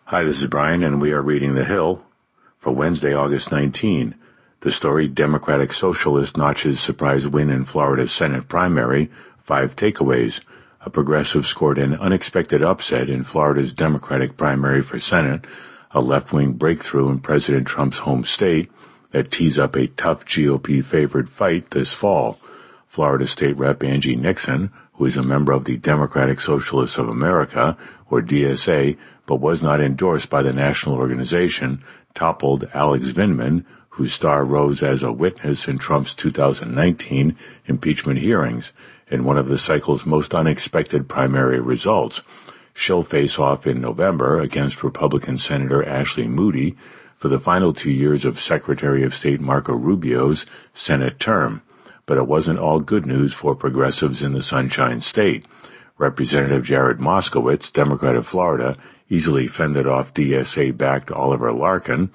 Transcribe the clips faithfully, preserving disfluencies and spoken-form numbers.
Hi, this is Brian, and we are reading The Hill for Wednesday, August nineteenth. The story, Democratic Socialist notches surprise win in Florida Senate primary, five takeaways. A progressive scored an unexpected upset in Florida's Democratic primary for Senate, a left-wing breakthrough in President Trump's home state that tees up a tough G O P-favored fight this fall. Florida State Rep Angie Nixon, who is a member of the Democratic Socialists of America, or D S A, but was not endorsed by the national organization, toppled Alex Vindman, whose star rose as a witness in Trump's two thousand nineteen impeachment hearings, in one of the cycle's most unexpected primary results. She'll face off in November against Republican Senator Ashley Moody for the final two years of Secretary of State Marco Rubio's Senate term. But it wasn't all good news for progressives in the Sunshine State. Representative Jared Moskowitz, Democrat of Florida, easily fended off D S A-backed Oliver Larkin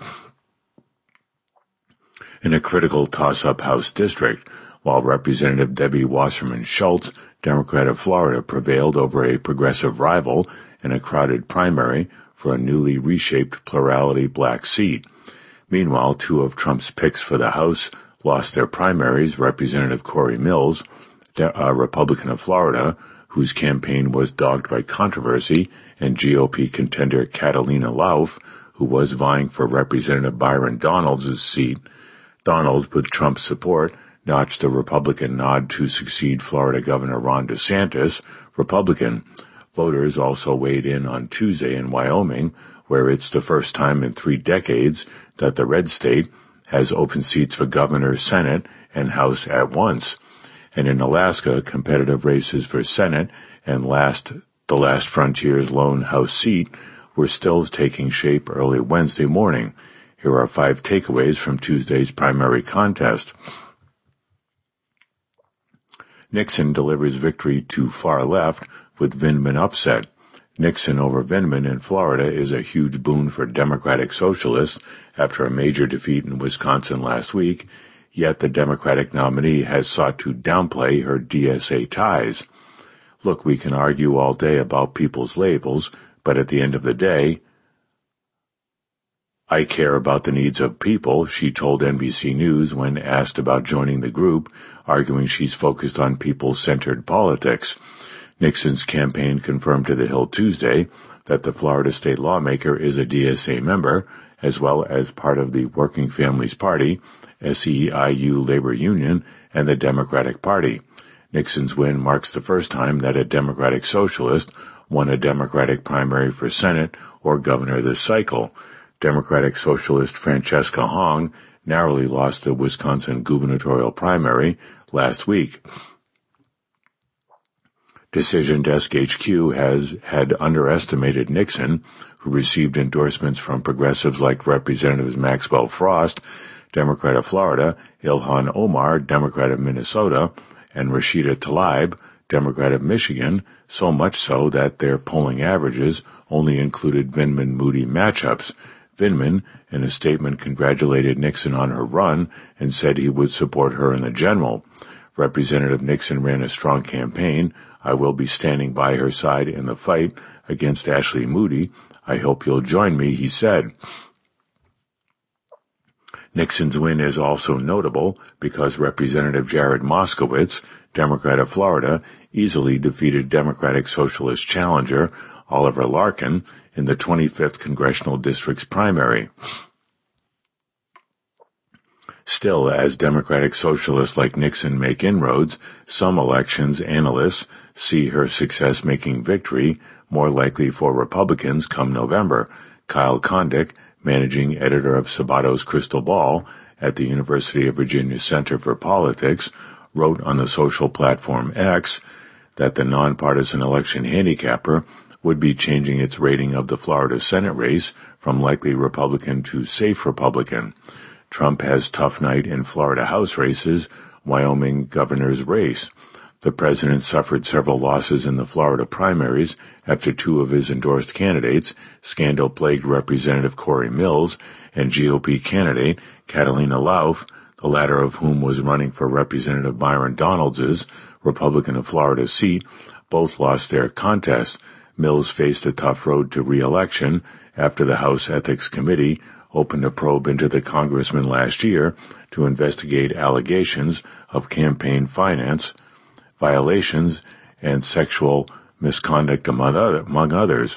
in a critical toss-up House district, while Representative Debbie Wasserman Schultz, Democrat of Florida, prevailed over a progressive rival in a crowded primary for a newly reshaped plurality black seat. Meanwhile, two of Trump's picks for the House lost their primaries. Representative Corey Mills, a Republican of Florida, whose campaign was dogged by controversy, and G O P contender Catalina Lauf, who was vying for Representative Byron Donalds' seat. Donald, with Trump's support, notched a Republican nod to succeed Florida Governor Ron DeSantis, Republican. Voters also weighed in on Tuesday in Wyoming, where it's the first time in three decades that the red state has open seats for governor, Senate, and House at once. And in Alaska, competitive races for Senate and last the last frontier's lone House seat were still taking shape early Wednesday morning. Here are five takeaways from Tuesday's primary contest. Nixon delivers victory to far left with Vindman upset. Nixon over Vindman in Florida is a huge boon for Democratic Socialists after a major defeat in Wisconsin last week, yet the Democratic nominee has sought to downplay her D S A ties. Look, we can argue all day about people's labels, but at the end of the day, I care about the needs of people, she told N B C News when asked about joining the group, arguing she's focused on people-centered politics. Nixon's campaign confirmed to The Hill Tuesday that the Florida state lawmaker is a D S A member, as well as part of the Working Families Party, S E I U labor union, and the Democratic Party. Nixon's win marks the first time that a Democratic Socialist won a Democratic primary for Senate or governor this cycle. Democratic Socialist Francesca Hong narrowly lost the Wisconsin gubernatorial primary last week. Decision Desk H Q has had underestimated Nixon, who received endorsements from progressives like Representatives Maxwell Frost, Democrat of Florida, Ilhan Omar, Democrat of Minnesota, and Rashida Tlaib, Democrat of Michigan, so much so that their polling averages only included Vindman-Moody matchups. Vindman, in a statement, congratulated Nixon on her run and said he would support her in the general. Representative Nixon ran a strong campaign. I will be standing by her side in the fight against Ashley Moody. I hope you'll join me, he said. Nixon's win is also notable because Representative Jared Moskowitz, Democrat of Florida, easily defeated Democratic Socialist challenger Oliver Larkin in the twenty-fifth Congressional District's primary. Still, as Democratic Socialists like Nixon make inroads, some elections analysts see her success making victory more likely for Republicans come November. Kyle Kondik, managing editor of Sabato's Crystal Ball at the University of Virginia Center for Politics, wrote on the social platform X that the nonpartisan election handicapper would be changing its rating of the Florida Senate race from likely Republican to safe Republican. Trump has tough night in Florida House races, Wyoming governor's race. The president suffered several losses in the Florida primaries after two of his endorsed candidates, scandal-plagued Representative Corey Mills and G O P candidate Catalina Lauf, the latter of whom was running for Representative Byron Donalds' Republican of Florida seat, both lost their contests. Mills faced a tough road to re-election after the House Ethics Committee opened a probe into the congressman last year to investigate allegations of campaign finance violations and sexual misconduct among, other, among others.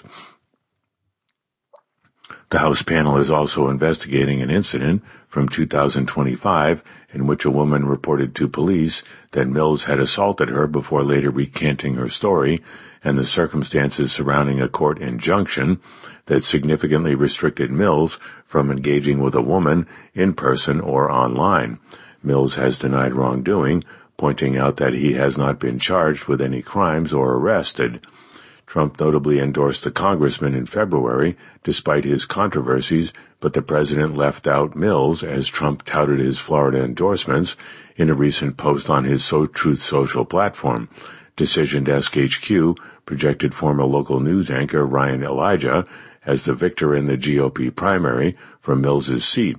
The House panel is also investigating an incident from two thousand twenty-five in which a woman reported to police that Mills had assaulted her before later recanting her story, and the circumstances surrounding a court injunction that significantly restricted Mills from engaging with a woman in person or online. Mills has denied wrongdoing, pointing out that he has not been charged with any crimes or arrested. Trump notably endorsed the congressman in February, despite his controversies, but the president left out Mills as Trump touted his Florida endorsements in a recent post on his So Truth Social platform. Decision Desk H Q projected former local news anchor Ryan Elijah as the victor in the G O P primary for Mills's seat.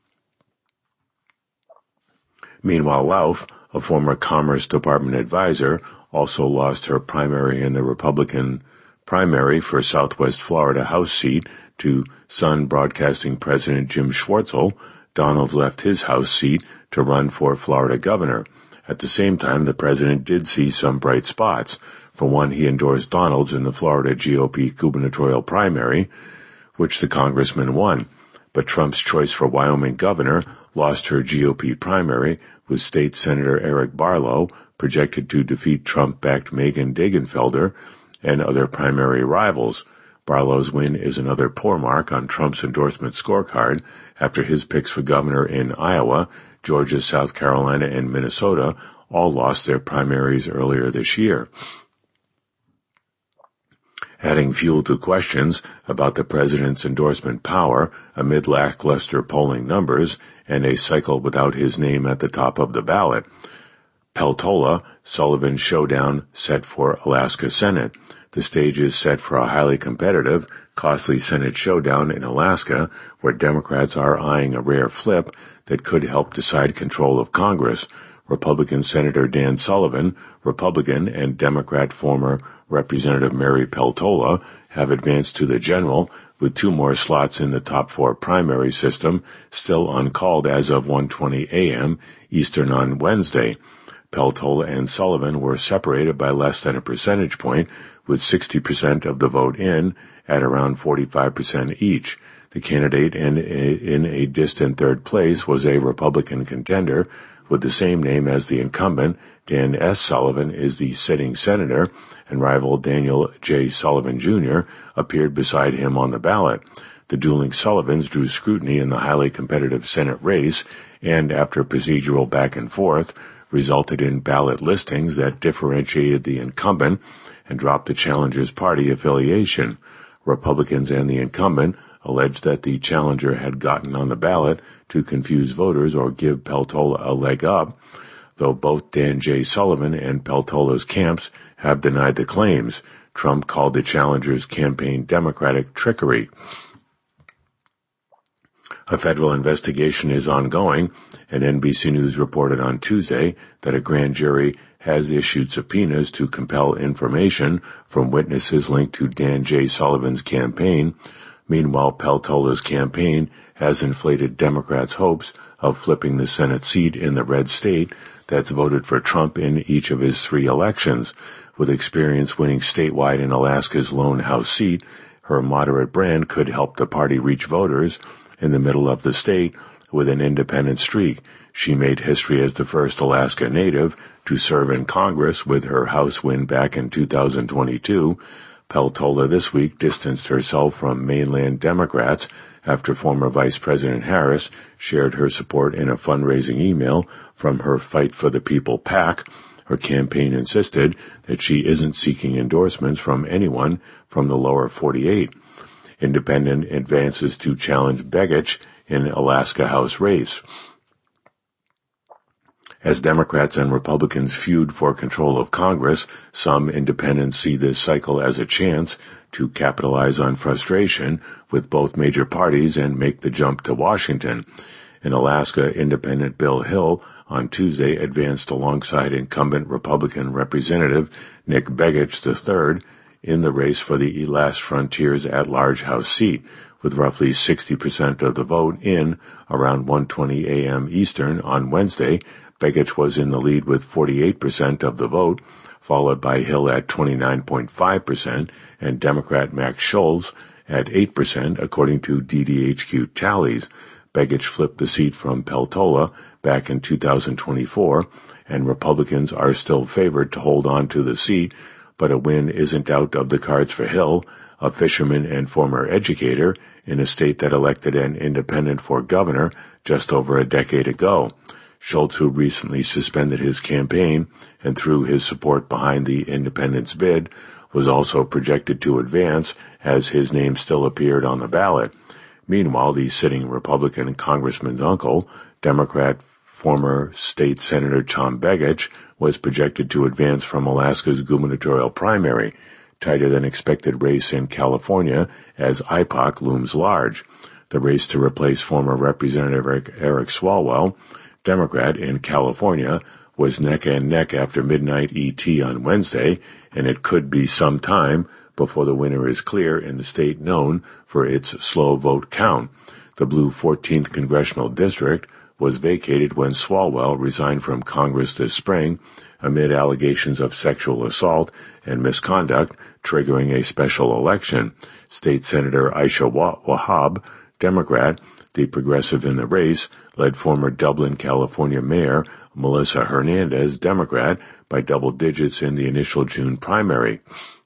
Meanwhile, Lauf, a former Commerce Department advisor, also lost her primary in the Republican primary for Southwest Florida House seat to Sun Broadcasting President Jim Schwartzel. Donald left his House seat to run for Florida governor. At the same time, the president did see some bright spots. For one, he endorsed Donalds in the Florida G O P gubernatorial primary, which the congressman won. But Trump's choice for Wyoming governor lost her G O P primary, with State Senator Eric Barlow projected to defeat Trump-backed Megan Degenfelder and other primary rivals. Barlow's win is another poor mark on Trump's endorsement scorecard after his picks for governor in Iowa, Georgia, South Carolina, and Minnesota all lost their primaries earlier this year. Adding fuel to questions about the president's endorsement power amid lackluster polling numbers and a cycle without his name at the top of the ballot. Peltola, Sullivan's showdown set for Alaska Senate. The stage is set for a highly competitive, costly Senate showdown in Alaska, where Democrats are eyeing a rare flip that could help decide control of Congress. Republican Senator Dan Sullivan, Republican, and Democrat former Representative Mary Peltola have advanced to the general, with two more slots in the top four primary system still uncalled as of one twenty a.m. Eastern on Wednesday. Peltola and Sullivan were separated by less than a percentage point, with sixty percent of the vote in at around forty-five percent each. The candidate in a, in a distant third place was a Republican contender with the same name as the incumbent. Dan S. Sullivan is the sitting senator, and rival Daniel J. Sullivan Junior appeared beside him on the ballot. The dueling Sullivans drew scrutiny in the highly competitive Senate race, and after procedural back and forth, resulted in ballot listings that differentiated the incumbent and dropped the challenger's party affiliation. Republicans and the incumbent alleged that the challenger had gotten on the ballot to confuse voters or give Peltola a leg up, though both Dan J. Sullivan and Peltola's camps have denied the claims. Trump called the challenger's campaign Democratic trickery. A federal investigation is ongoing, and N B C News reported on Tuesday that a grand jury has issued subpoenas to compel information from witnesses linked to Dan J. Sullivan's campaign. Meanwhile, Peltola's campaign has inflated Democrats' hopes of flipping the Senate seat in the red state that's voted for Trump in each of his three elections. With experience winning statewide in Alaska's lone House seat, her moderate brand could help the party reach voters in the middle of the state with an independent streak. She made history as the first Alaska native to serve in Congress with her House win back in two thousand twenty-two. Peltola this week distanced herself from mainland Democrats after former Vice President Harris shared her support in a fundraising email from her Fight for the People PAC. Her campaign insisted that she isn't seeking endorsements from anyone from the lower forty-eight. Independent advances to challenge Begich in Alaska House race. As Democrats and Republicans feud for control of Congress, some independents see this cycle as a chance to capitalize on frustration with both major parties and make the jump to Washington. In Alaska, independent Bill Hill on Tuesday advanced alongside incumbent Republican Representative Nick Begich the third in the race for the Last Frontier's at-large House seat, with roughly sixty percent of the vote in around one twenty a.m. Eastern on Wednesday. Begich was in the lead with forty-eight percent of the vote, followed by Hill at twenty-nine point five percent and Democrat Max Schultz at eight percent, according to D D H Q tallies. Begich flipped the seat from Peltola back in two thousand twenty-four, and Republicans are still favored to hold on to the seat, but a win isn't out of the cards for Hill, a fisherman and former educator in a state that elected an independent for governor just over a decade ago. Schultz, who recently suspended his campaign and threw his support behind the independent's bid, was also projected to advance as his name still appeared on the ballot. Meanwhile, the sitting Republican congressman's uncle, Democrat former state Senator Tom Begich, was projected to advance from Alaska's gubernatorial primary, tighter than expected race in California as I P A C looms large. The race to replace former Representative Eric, Eric Swalwell, Democrat in California, was neck and neck after midnight E T on Wednesday, and it could be some time before the winner is clear in the state known for its slow vote count. The blue fourteenth congressional district was vacated when Swalwell resigned from Congress this spring amid allegations of sexual assault and misconduct, triggering a special election. State Senator Aisha Wahab, Democrat, the progressive in the race, led former Dublin, California Mayor Melissa Hernandez, Democrat, by double digits in the initial June primary.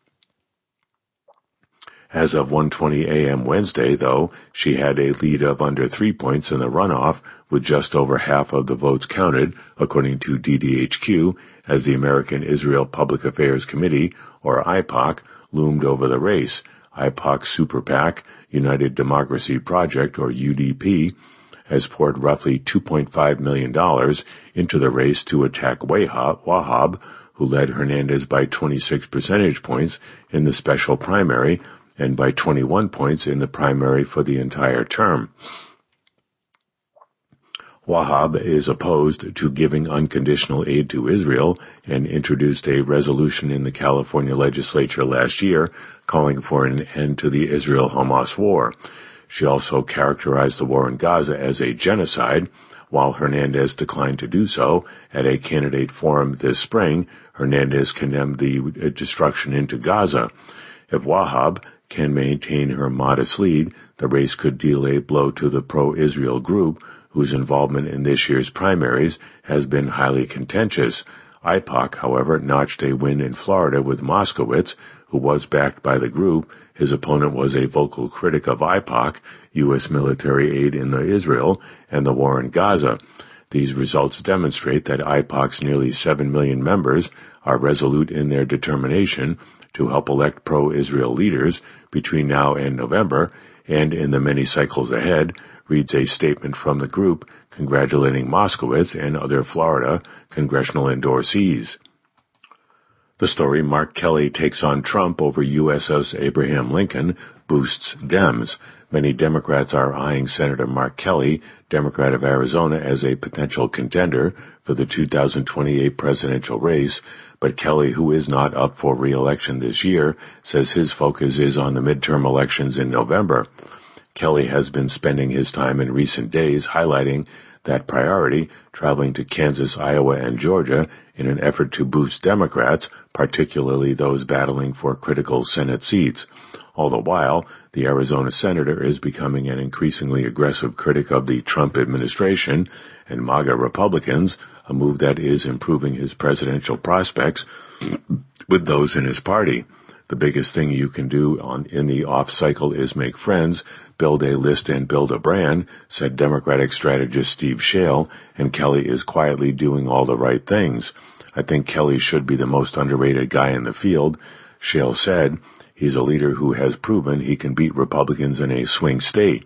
As of one twenty a.m. Wednesday, though, she had a lead of under three points in the runoff, with just over half of the votes counted, according to D D H Q, as the American Israel Public Affairs Committee, or I P A C, loomed over the race. I P A C Super PAC, United Democracy Project, or U D P, has poured roughly two point five million dollars into the race to attack Wahab, who led Hernandez by twenty-six percentage points in the special primary, and by twenty-one points in the primary for the entire term. Wahab is opposed to giving unconditional aid to Israel and introduced a resolution in the California legislature last year calling for an end to the Israel-Hamas war. She also characterized the war in Gaza as a genocide. While Hernandez declined to do so at a candidate forum this spring, Hernandez condemned the destruction into Gaza. If Wahab can maintain her modest lead, the race could deal a blow to the pro-Israel group, whose involvement in this year's primaries has been highly contentious. I P A C, however, notched a win in Florida with Moskowitz, who was backed by the group. His opponent was a vocal critic of I P A C, U S military aid in the Israel, and the war in Gaza. These results demonstrate that I P A C's nearly seven million members are resolute in their determination to help elect pro-Israel leaders between now and November, and in the many cycles ahead, reads a statement from the group congratulating Moskowitz and other Florida congressional endorsees. The story, Mark Kelly takes on Trump over U S S Abraham Lincoln, boosts Dems. Many Democrats are eyeing Senator Mark Kelly, Democrat of Arizona, as a potential contender for the two thousand twenty-eight presidential race, but Kelly, who is not up for re-election this year, says his focus is on the midterm elections in November. Kelly has been spending his time in recent days highlighting that priority, traveling to Kansas, Iowa, and Georgia in an effort to boost Democrats, particularly those battling for critical Senate seats. All the while, the Arizona senator is becoming an increasingly aggressive critic of the Trump administration and MAGA Republicans, a move that is improving his presidential prospects with those in his party. The biggest thing you can do on, in the off cycle is make friends, build a list, and build a brand, said Democratic strategist Steve Schale, and Kelly is quietly doing all the right things. I think Kelly should be the most underrated guy in the field, Schale said. He's a leader who has proven he can beat Republicans in a swing state.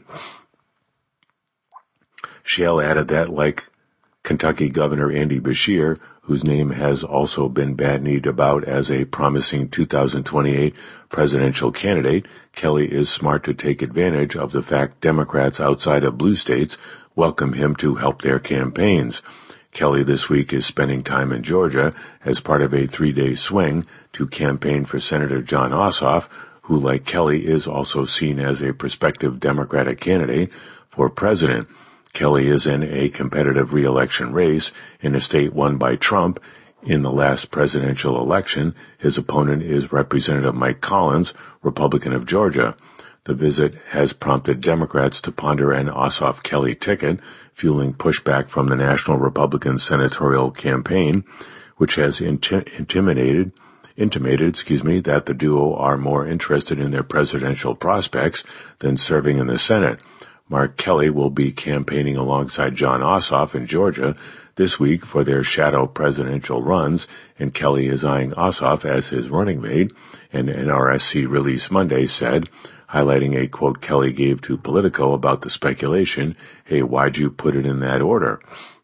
Schale added that, like Kentucky Governor Andy Beshear, whose name has also been bandied about as a promising two thousand twenty-eight presidential candidate, Kelly is smart to take advantage of the fact Democrats outside of blue states welcome him to help their campaigns. Kelly this week is spending time in Georgia as part of a three-day swing to campaign for Senator Jon Ossoff, who, like Kelly, is also seen as a prospective Democratic candidate for president. Kelly is in a competitive re-election race in a state won by Trump. In the last presidential election, his opponent is Representative Mike Collins, Republican of Georgia. The visit has prompted Democrats to ponder an Ossoff-Kelly ticket, fueling pushback from the National Republican Senatorial Campaign, which has inti- intimidated, intimated, excuse me, that the duo are more interested in their presidential prospects than serving in the Senate. Mark Kelly will be campaigning alongside Jon Ossoff in Georgia this week for their shadow presidential runs, and Kelly is eyeing Ossoff as his running mate, an N R S C release Monday said, highlighting a quote Kelly gave to Politico about the speculation, "Hey, why'd you put it in that order?"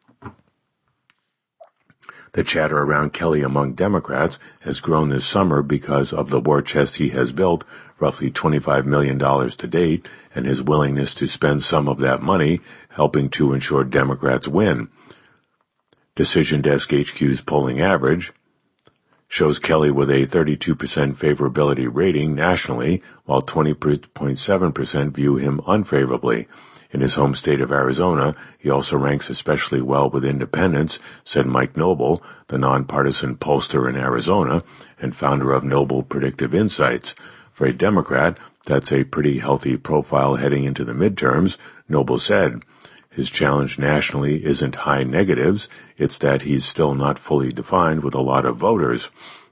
The chatter around Kelly among Democrats has grown this summer because of the war chest he has built, roughly twenty-five million dollars to date, and his willingness to spend some of that money helping to ensure Democrats win. Decision Desk H Q's polling average shows Kelly with a thirty-two percent favorability rating nationally, while twenty point seven percent view him unfavorably. In his home state of Arizona, he also ranks especially well with independents, said Mike Noble, the nonpartisan pollster in Arizona and founder of Noble Predictive Insights. For a Democrat, that's a pretty healthy profile heading into the midterms, Noble said. His challenge nationally isn't high negatives, it's that he's still not fully defined with a lot of voters.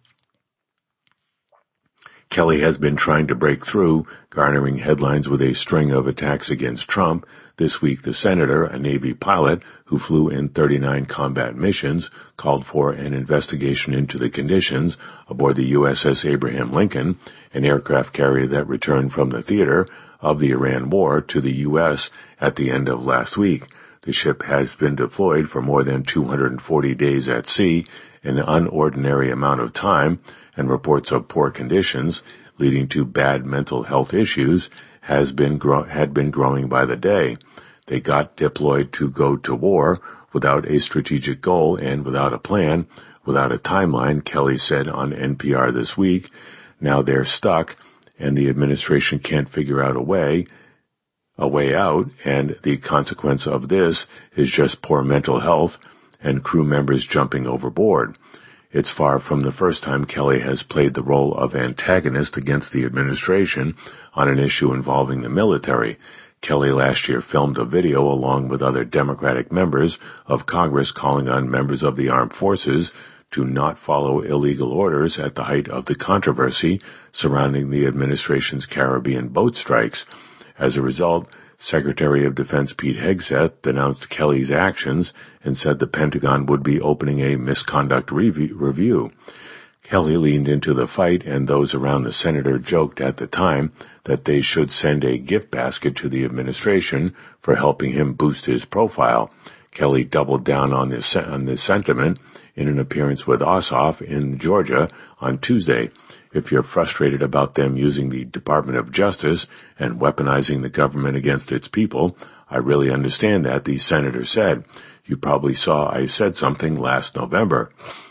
Kelly has been trying to break through, garnering headlines with a string of attacks against Trump. This week, the senator, a Navy pilot who flew in thirty-nine combat missions, called for an investigation into the conditions aboard the U S S Abraham Lincoln, an aircraft carrier that returned from the theater of the Iran war to the U S at the end of last week. The ship has been deployed for more than two hundred forty days at sea, an unordinary amount of time, and reports of poor conditions leading to bad mental health issues has been gro- had been growing by the day. They got deployed to go to war without a strategic goal and without a plan, without a timeline, Kelly said on N P R this week. Now they're stuck, and the administration can't figure out a way, a way out, and the consequence of this is just poor mental health and crew members jumping overboard. It's far from the first time Kelly has played the role of antagonist against the administration on an issue involving the military. Kelly last year filmed a video along with other Democratic members of Congress calling on members of the armed forces to not follow illegal orders at the height of the controversy surrounding the administration's Caribbean boat strikes. As a result, Secretary of Defense Pete Hegseth denounced Kelly's actions and said the Pentagon would be opening a misconduct review. Kelly leaned into the fight, and those around the senator joked at the time that they should send a gift basket to the administration for helping him boost his profile. Kelly doubled down on this, on this sentiment in an appearance with Ossoff in Georgia on Tuesday. If you're frustrated about them using the Department of Justice and weaponizing the government against its people, I really understand that, the senator said. You probably saw I said something last November.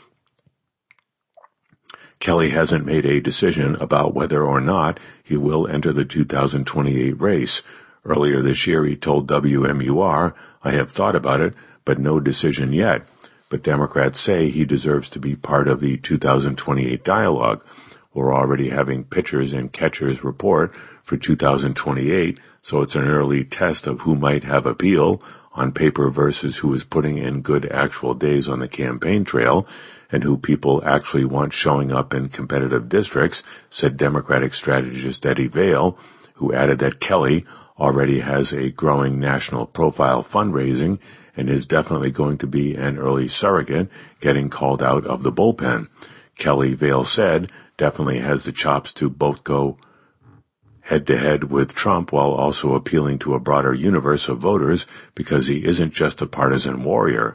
Kelly hasn't made a decision about whether or not he will enter the two thousand twenty-eight race. Earlier this year, he told W M U R, I have thought about it, but no decision yet. But Democrats say he deserves to be part of the two thousand twenty-eight dialogue. We're already having pitchers and catchers report for two thousand twenty-eight, so it's an early test of who might have appeal on paper versus who is putting in good actual days on the campaign trail and who people actually want showing up in competitive districts, said Democratic strategist Eddie Vail, who added that Kelly already has a growing national profile fundraising and is definitely going to be an early surrogate getting called out of the bullpen. Kelly, Vail said, definitely has the chops to both go head-to-head with Trump while also appealing to a broader universe of voters because he isn't just a partisan warrior.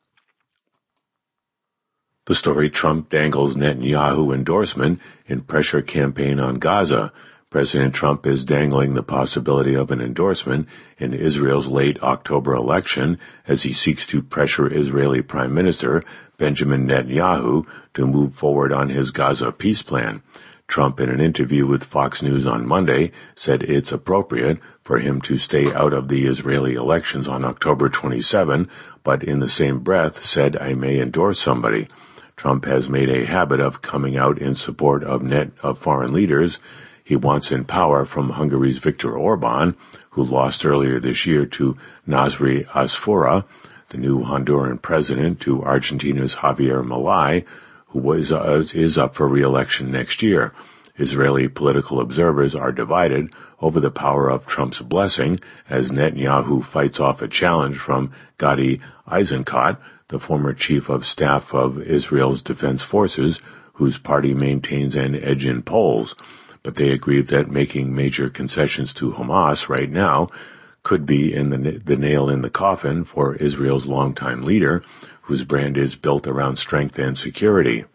The story: Trump dangles Netanyahu endorsement in pressure campaign on Gaza. President Trump is dangling the possibility of an endorsement in Israel's late October election as he seeks to pressure Israeli Prime Minister Benjamin Netanyahu to move forward on his Gaza peace plan. Trump, in an interview with Fox News on Monday, said it's appropriate for him to stay out of the Israeli elections on October twenty-seventh, but in the same breath said, "I may endorse somebody." Trump has made a habit of coming out in support of net of foreign leaders he wants in power, from Hungary's Viktor Orban, who lost earlier this year to Nasri Asfoura, the new Honduran president, to Argentina's Javier Milei, who was, uh, is up for re-election next year. Israeli political observers are divided over the power of Trump's blessing as Netanyahu fights off a challenge from Gadi Eisenkot, the former chief of staff of Israel's defense forces, whose party maintains an edge in polls. But they agree that making major concessions to Hamas right now could be in the, the nail in the coffin for Israel's longtime leader, whose brand is built around strength and security.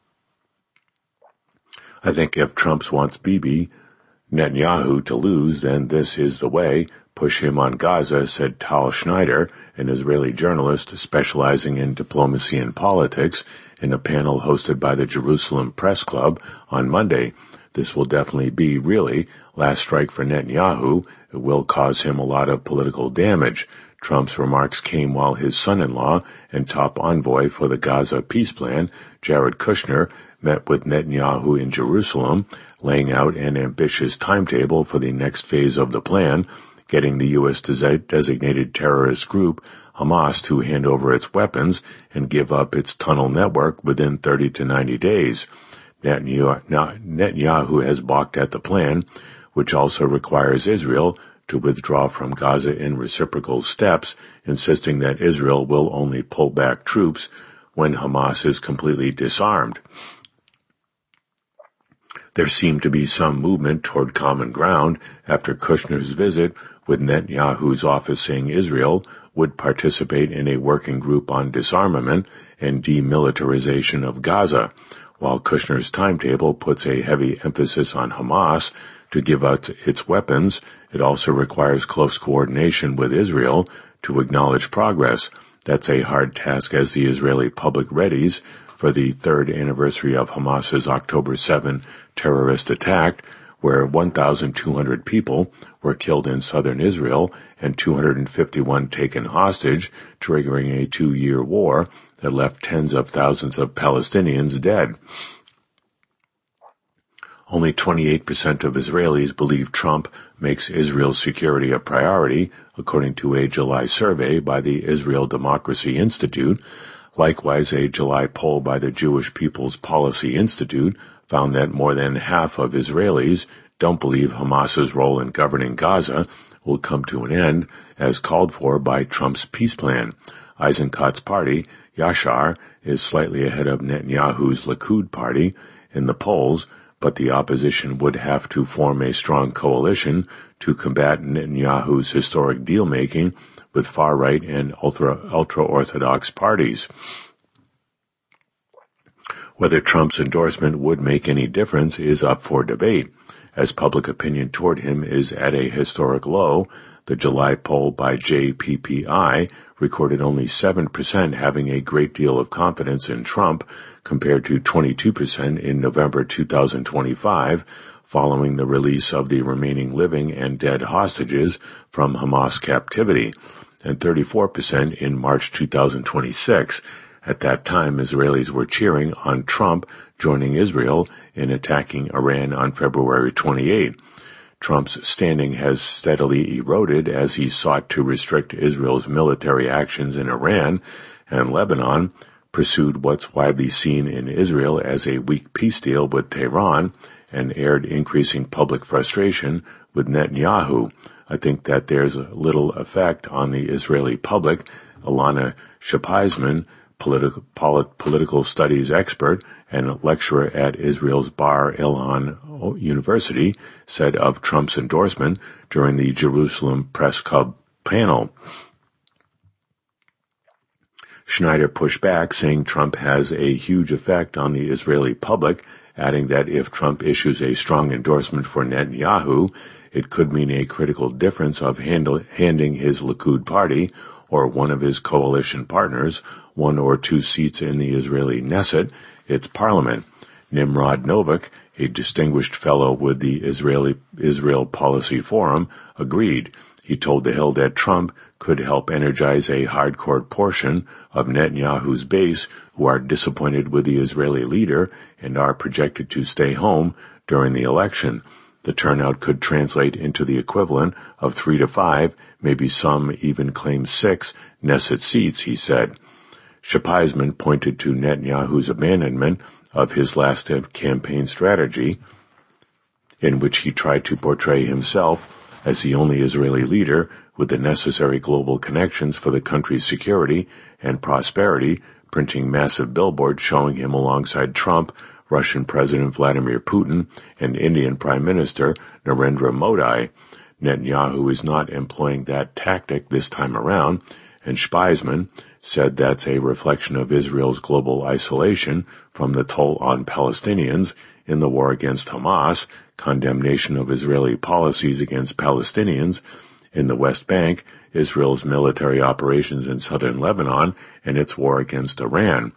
I think if Trump wants Bibi Netanyahu to lose, then this is the way. Push him on Gaza, said Tal Schneider, an Israeli journalist specializing in diplomacy and politics, in a panel hosted by the Jerusalem Press Club on Monday. This will definitely be, really, last strike for Netanyahu. It will cause him a lot of political damage. Trump's remarks came while his son-in-law and top envoy for the Gaza peace plan, Jared Kushner, met with Netanyahu in Jerusalem, laying out an ambitious timetable for the next phase of the plan, getting the U S designated terrorist group Hamas to hand over its weapons and give up its tunnel network within thirty to ninety days. Netanyahu has balked at the plan, which also requires Israel to withdraw from Gaza in reciprocal steps, insisting that Israel will only pull back troops when Hamas is completely disarmed. There seemed to be some movement toward common ground after Kushner's visit, with Netanyahu's office saying Israel would participate in a working group on disarmament and demilitarization of Gaza, while Kushner's timetable puts a heavy emphasis on Hamas to give out its weapons. It also requires close coordination with Israel to acknowledge progress. That's a hard task as the Israeli public readies for the third anniversary of Hamas's October seventh terrorist attack, where one thousand two hundred people were killed in southern Israel and two hundred fifty-one taken hostage, triggering a two-year war that left tens of thousands of Palestinians dead. Only twenty-eight percent of Israelis believe Trump makes Israel's security a priority, according to a July survey by the Israel Democracy Institute. Likewise, a July poll by the Jewish People's Policy Institute found that more than half of Israelis don't believe Hamas's role in governing Gaza will come to an end, as called for by Trump's peace plan. Eisenkot's party, Yashar, is slightly ahead of Netanyahu's Likud party in the polls, but the opposition would have to form a strong coalition to combat Netanyahu's historic deal-making with far-right and ultra, ultra-Orthodox parties. Whether Trump's endorsement would make any difference is up for debate, as public opinion toward him is at a historic low. The July poll by J P P I recorded only seven percent having a great deal of confidence in Trump, compared to twenty-two percent in November two thousand twenty-five, following the release of the remaining living and dead hostages from Hamas captivity, and thirty-four percent in March two thousand twenty-six. At that time, Israelis were cheering on Trump joining Israel in attacking Iran on February twenty-eighth. Trump's standing has steadily eroded as he sought to restrict Israel's military actions in Iran, and Lebanon pursued what's widely seen in Israel as a weak peace deal with Tehran and aired increasing public frustration with Netanyahu. I think that there's a little effect on the Israeli public. Alana Shapaisman, Political, polit, political studies expert and lecturer at Israel's Bar Ilan University, said of Trump's endorsement during the Jerusalem Press Club panel. Schneider pushed back, saying Trump has a huge effect on the Israeli public adding that if Trump issues a strong endorsement for Netanyahu, it could mean a critical difference of handle, handing his Likud party or one of his coalition partners one or two seats in the Israeli Knesset, its parliament. Nimrod Novak, a distinguished fellow with the Israeli Israel Policy Forum, agreed. He told The Hill that Trump could help energize a hardcore portion of Netanyahu's base who are disappointed with the Israeli leader and are projected to stay home during the election. The turnout could translate into the equivalent of three to five, maybe some even claim six, Knesset seats, he said. Shapiseman pointed to Netanyahu's abandonment of his last campaign strategy, in which he tried to portray himself as the only Israeli leader with the necessary global connections for the country's security and prosperity, printing massive billboards showing him alongside Trump, Russian President Vladimir Putin, and Indian Prime Minister Narendra Modi. Netanyahu is not employing that tactic this time around, and Shapiseman said that's a reflection of Israel's global isolation from the toll on Palestinians in the war against Hamas, condemnation of Israeli policies against Palestinians in the West Bank, Israel's military operations in southern Lebanon, and its war against Iran.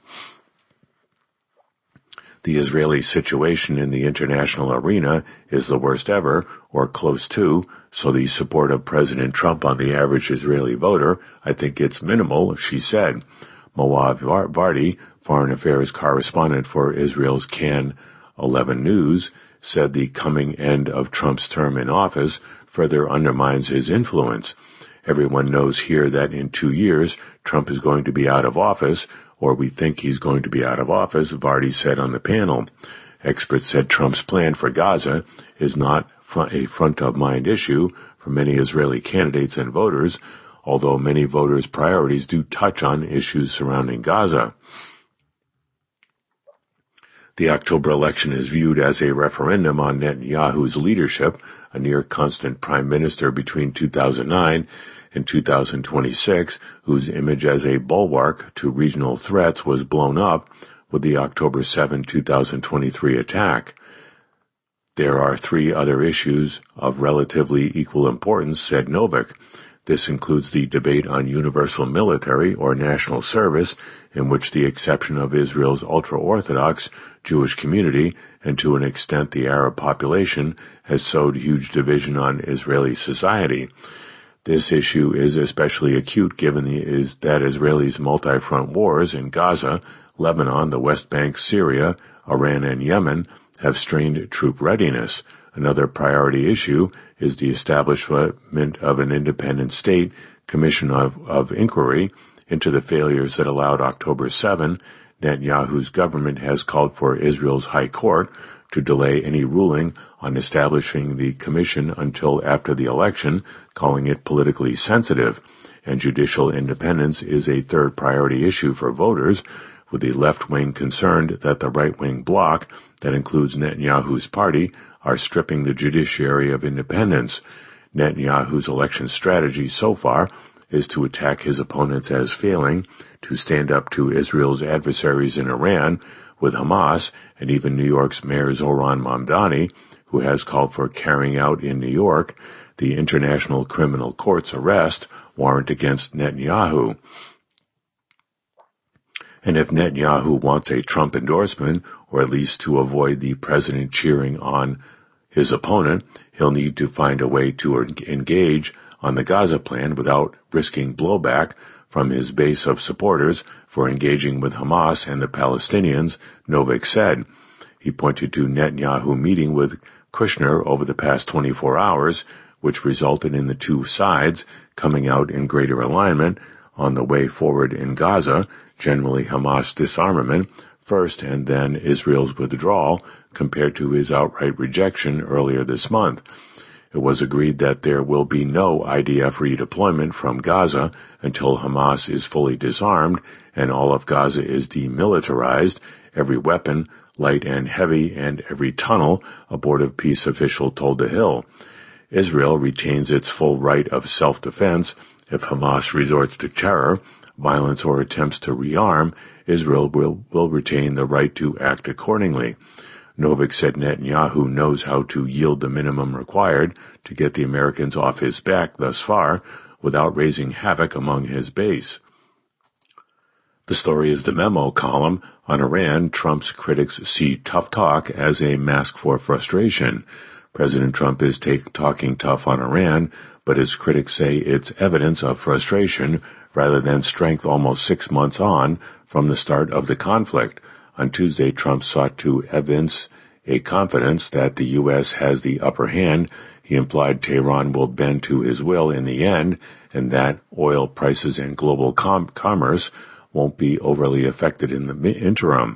The Israeli situation in the international arena is the worst ever, or close to, so the support of President Trump on the average Israeli voter, I think it's minimal, she said. Moav Vardi, foreign affairs correspondent for Israel's Can eleven News, said the coming end of Trump's term in office further undermines his influence. Everyone knows here that in two years, Trump is going to be out of office, or we think he's going to be out of office, Vardi said on the panel. Experts said Trump's plan for Gaza is not a front-of-mind issue for many Israeli candidates and voters, although many voters' priorities do touch on issues surrounding Gaza. The October election is viewed as a referendum on Netanyahu's leadership, a near-constant prime minister between two thousand nine and two thousand twenty-six, whose image as a bulwark to regional threats was blown up with the October seventh, two thousand twenty-three attack. There are three other issues of relatively equal importance, said Novak. This includes the debate on universal military or national service, in which the exception of Israel's ultra-Orthodox Jewish community and to an extent the Arab population has sowed huge division on Israeli society. This issue is especially acute given the, is that Israelis' multi-front wars in Gaza, Lebanon, the West Bank, Syria, Iran, and Yemen have strained troop readiness. Another priority issue is the establishment of an independent state commission of, of inquiry into the failures that allowed October seventh. Netanyahu's government has called for Israel's High Court to delay any ruling on establishing the commission until after the election, calling it politically sensitive. And judicial independence is a third priority issue for voters, with the left wing concerned that the right-wing bloc, that includes Netanyahu's party, are stripping the judiciary of independence. Netanyahu's election strategy so far is to attack his opponents as failing, to stand up to Israel's adversaries in Iran, with Hamas, and even New York's Mayor Zohran Mamdani, who has called for carrying out in New York the International Criminal Court's arrest warrant against Netanyahu. And if Netanyahu wants a Trump endorsement, or at least to avoid the president cheering on his opponent, he'll need to find a way to engage on the Gaza plan without risking blowback from his base of supporters for engaging with Hamas and the Palestinians, Novak said. He pointed to Netanyahu meeting with Kushner over the past twenty-four hours, which resulted in the two sides coming out in greater alignment on the way forward in Gaza, generally Hamas disarmament first and then Israel's withdrawal, compared to his outright rejection earlier this month. It was agreed that there will be no I D F redeployment from Gaza until Hamas is fully disarmed and all of Gaza is demilitarized, every weapon, light and heavy, and every tunnel, a Board of Peace official told The Hill. Israel retains its full right of self-defense. If Hamas resorts to terror, violence, or attempts to rearm, Israel will, will retain the right to act accordingly. Novik said Netanyahu knows how to yield the minimum required to get the Americans off his back thus far without raising havoc among his base. The story is the memo column on Iran. Trump's critics see tough talk as a mask for frustration. President Trump is take, talking tough on Iran, but his critics say it's evidence of frustration rather than strength almost six months on from the start of the conflict. On Tuesday, Trump sought to evince a confidence that the U S has the upper hand. He implied Tehran will bend to his will in the end, and that oil prices and global com- commerce won't be overly affected in the interim.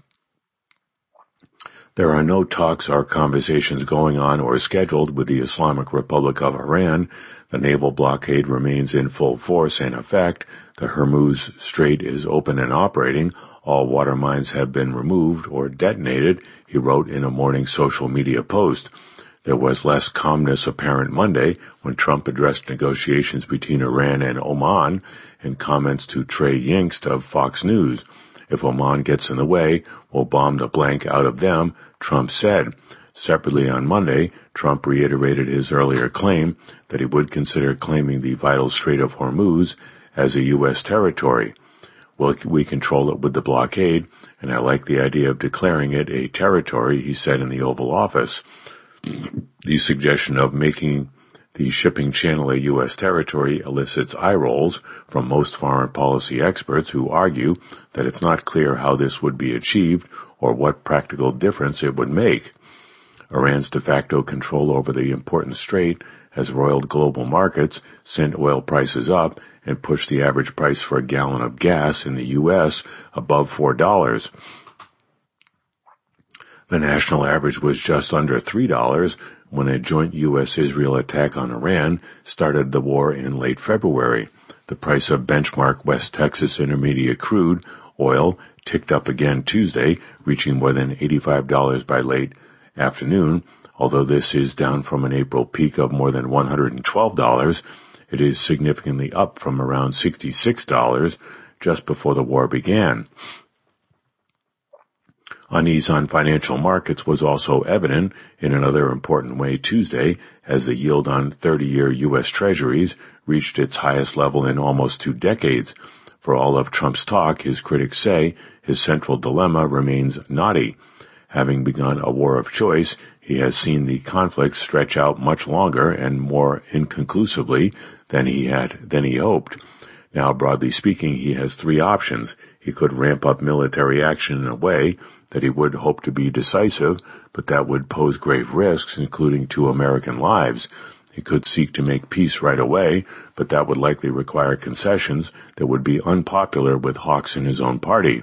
There are no talks or conversations going on or scheduled with the Islamic Republic of Iran. The naval blockade remains in full force and effect. The Hormuz Strait is open and operating. All water mines have been removed or detonated, he wrote in a morning social media post. There was less calmness apparent Monday when Trump addressed negotiations between Iran and Oman in comments to Trey Yingst of Fox News. If Oman gets in the way, we'll bomb the blank out of them, Trump said. Separately on Monday, Trump reiterated his earlier claim that he would consider claiming the vital Strait of Hormuz as a U S territory. Well, we control it with the blockade, and I like the idea of declaring it a territory, he said in the Oval Office. The suggestion of making the shipping channel a U S territory elicits eye rolls from most foreign policy experts who argue that it's not clear how this would be achieved or what practical difference it would make. Iran's de facto control over the important strait has roiled global markets, sent oil prices up, and pushed the average price for a gallon of gas in the U S above four dollars. The national average was just under three dollars when a joint U S Israel attack on Iran started the war in late February. The price of benchmark West Texas Intermediate crude oil ticked up again Tuesday, reaching more than eighty-five dollars by late afternoon. Although this is down from an April peak of more than one hundred twelve dollars, it is significantly up from around sixty-six dollars just before the war began. Unease on financial markets was also evident in another important way Tuesday as the yield on thirty-year U S Treasuries reached its highest level in almost two decades. For all of Trump's talk, his critics say his central dilemma remains knotty. Having begun a war of choice, he has seen the conflict stretch out much longer and more inconclusively than he had than he hoped. Now, broadly speaking, he has three options. He could ramp up military action in a way that he would hope to be decisive, but that would pose grave risks, including to American lives. He could seek to make peace right away, but that would likely require concessions that would be unpopular with hawks in his own party.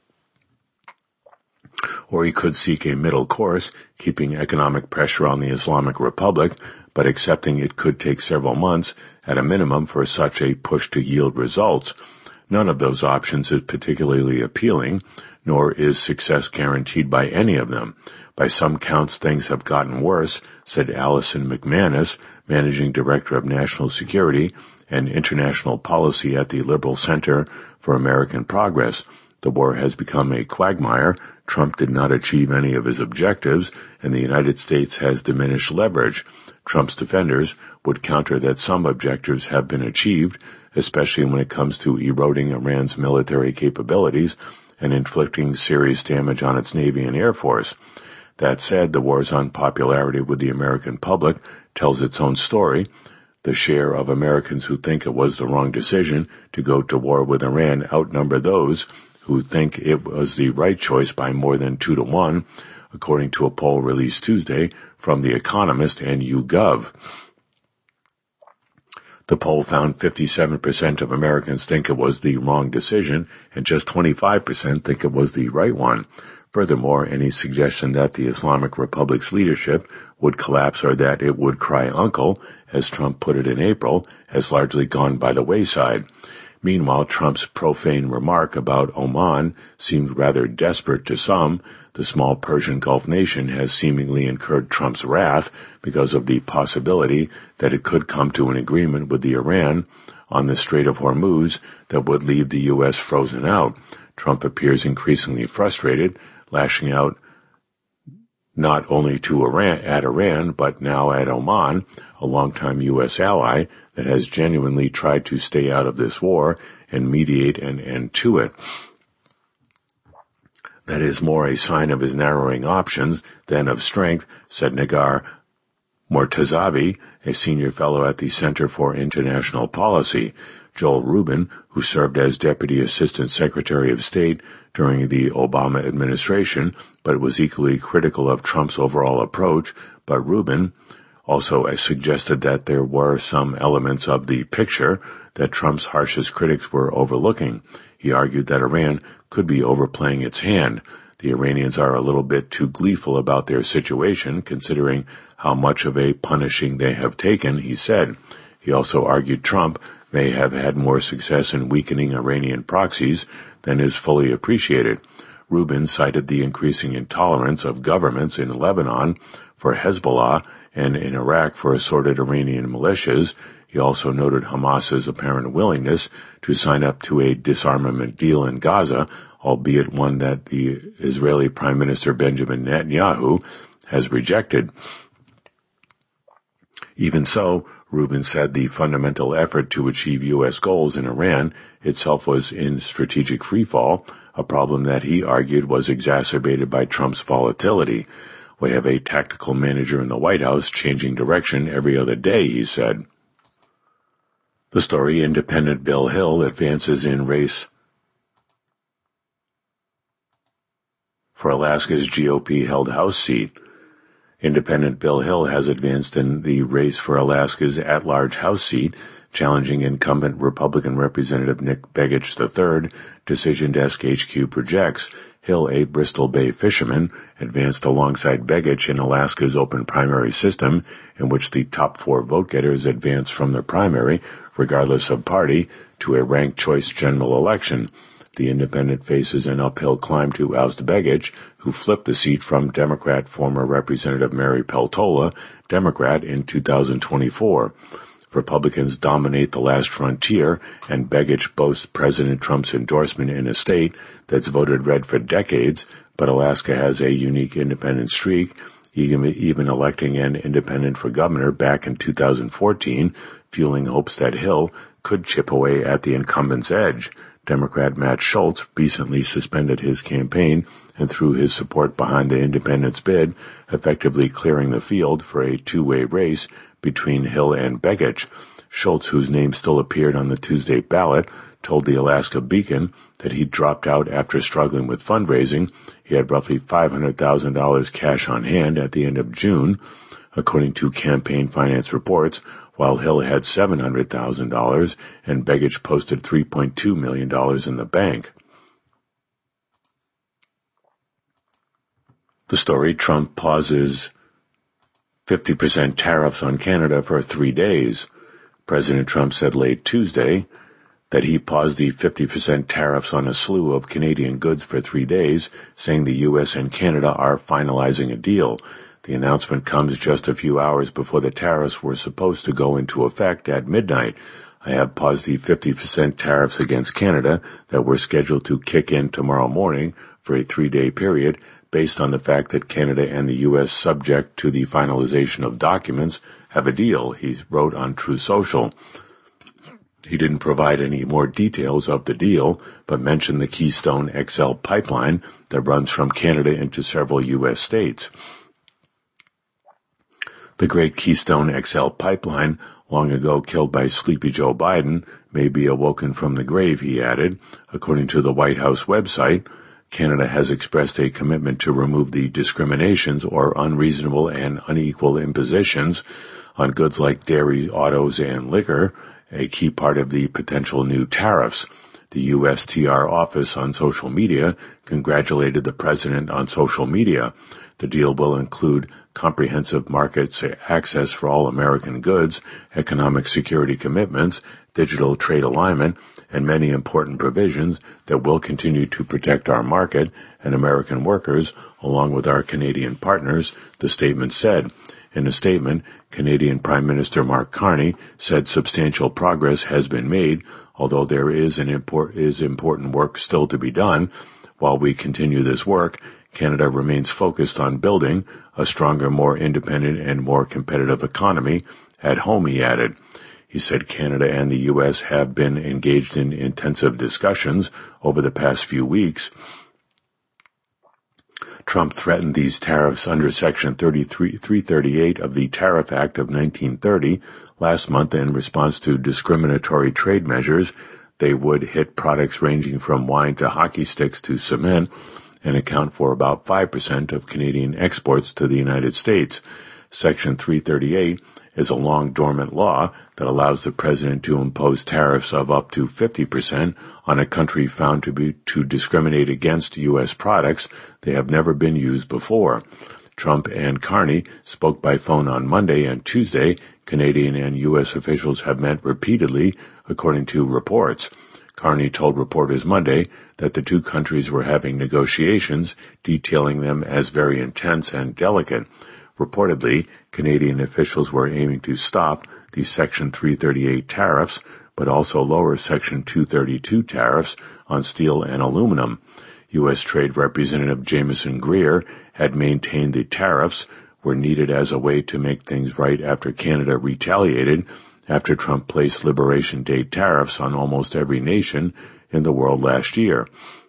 Or he could seek a middle course, keeping economic pressure on the Islamic Republic, but accepting it could take several months at a minimum for such a push to yield results. None of those options is particularly appealing, nor is success guaranteed by any of them. By some counts, things have gotten worse, said Allison McManus, Managing Director of National Security and International Policy at the Liberal Center for American Progress. The war has become a quagmire. Trump did not achieve any of his objectives, and the United States has diminished leverage. Trump's defenders would counter that some objectives have been achieved, especially when it comes to eroding Iran's military capabilities and inflicting serious damage on its Navy and Air Force. That said, the war's unpopularity with the American public tells its own story. The share of Americans who think it was the wrong decision to go to war with Iran outnumber those who think it was the right choice by more than two to one, according to a poll released Tuesday from The Economist and YouGov. The poll found fifty-seven percent of Americans think it was the wrong decision, and just twenty-five percent think it was the right one. Furthermore, any suggestion that the Islamic Republic's leadership would collapse or that it would cry uncle, as Trump put it in April, has largely gone by the wayside. Meanwhile, Trump's profane remark about Oman seemed rather desperate to some. The small Persian Gulf nation has seemingly incurred Trump's wrath because of the possibility that it could come to an agreement with the Iran on the Strait of Hormuz that would leave the U S frozen out. Trump appears increasingly frustrated, lashing out not only to Iran, at Iran, but now at Oman, a longtime U S ally that has genuinely tried to stay out of this war and mediate an end to it. That is more a sign of his narrowing options than of strength, said Nagar Mortazavi, a senior fellow at the Center for International Policy. Joel Rubin, who served as Deputy Assistant Secretary of State during the Obama administration, but was equally critical of Trump's overall approach, but Rubin also suggested that there were some elements of the picture that Trump's harshest critics were overlooking. He argued that Iran could be overplaying its hand. The Iranians are a little bit too gleeful about their situation, considering how much of a punishing they have taken, he said. He also argued Trump may have had more success in weakening Iranian proxies than is fully appreciated. Rubin cited the increasing intolerance of governments in Lebanon for Hezbollah and in Iraq for assorted Iranian militias. He also noted Hamas's apparent willingness to sign up to a disarmament deal in Gaza, albeit one that the Israeli Prime Minister Benjamin Netanyahu has rejected. Even so, Rubin said the fundamental effort to achieve U S goals in Iran itself was in strategic freefall, a problem that he argued was exacerbated by Trump's volatility. We have a tactical manager in the White House changing direction every other day, he said. The story, Independent Bill Hill advances in race for Alaska's G O P-held House seat. Independent Bill Hill has advanced in the race for Alaska's at-large House seat, challenging incumbent Republican Representative Nick Begich the third, Decision Desk H Q projects. Hill, a Bristol Bay fisherman, advanced alongside Begich in Alaska's open primary system, in which the top four vote-getters advance from the primary, regardless of party, to a ranked choice general election. The independent faces an uphill climb to oust Begich, who flipped the seat from Democrat former Representative Mary Peltola, Democrat, in two thousand twenty-four. Republicans dominate the last frontier, and Begich boasts President Trump's endorsement in a state that's voted red for decades, but Alaska has a unique independent streak, even electing an independent for governor back in two thousand fourteen, fueling hopes that Hill could chip away at the incumbent's edge. Democrat Matt Schultz recently suspended his campaign and threw his support behind the independent's bid, effectively clearing the field for a two-way race between Hill and Begich. Schultz, whose name still appeared on the Tuesday ballot, told the Alaska Beacon that he dropped out after struggling with fundraising. He had roughly five hundred thousand dollars cash on hand at the end of June, according to campaign finance reports, while Hill had seven hundred thousand dollars and Begich posted three point two million dollars in the bank. The story, Trump pauses fifty percent tariffs on Canada for three days. President Trump said late Tuesday that he paused the fifty percent tariffs on a slew of Canadian goods for three days, saying the U S and Canada are finalizing a deal. The announcement comes just a few hours before the tariffs were supposed to go into effect at midnight. I have paused the fifty percent tariffs against Canada that were scheduled to kick in tomorrow morning for a three-day period, based on the fact that Canada and the U S, subject to the finalization of documents, have a deal, he wrote on Truth Social. He didn't provide any more details of the deal, but mentioned the Keystone X L pipeline that runs from Canada into several U S states. The Great Keystone X L pipeline, long ago killed by sleepy Joe Biden, may be awoken from the grave, he added. According to the White House website, Canada has expressed a commitment to remove the discriminations or unreasonable and unequal impositions on goods like dairy, autos, and liquor, a key part of the potential new tariffs. The U S T R office on social media congratulated the president on social media. The deal will include comprehensive market access for all American goods, economic security commitments, digital trade alignment, and many important provisions that will continue to protect our market and American workers, along with our Canadian partners, the statement said. In a statement, Canadian Prime Minister Mark Carney said substantial progress has been made, although there is an import, is important work still to be done. While we continue this work, Canada remains focused on building a stronger, more independent, and more competitive economy at home, he added. He said Canada and the U S have been engaged in intensive discussions over the past few weeks. Trump threatened these tariffs under Section thirty-three, three thirty-eight of the Tariff Act of nineteen thirty last month in response to discriminatory trade measures. They would hit products ranging from wine to hockey sticks to cement and account for about five percent of Canadian exports to the United States. Section three thirty-eight is a long-dormant law that allows the president to impose tariffs of up to fifty percent on a country found to be to discriminate against U S products. They have never been used before. Trump and Carney spoke by phone on Monday and Tuesday. Canadian and U S officials have met repeatedly, according to reports. Carney told reporters Monday that the two countries were having negotiations, detailing them as very intense and delicate. Reportedly, Canadian officials were aiming to stop the Section three thirty-eight tariffs, but also lower Section two thirty-two tariffs on steel and aluminum. U S Trade Representative Jamieson Greer had maintained the tariffs were needed as a way to make things right after Canada retaliated after Trump placed Liberation Day tariffs on almost every nation in the world last year.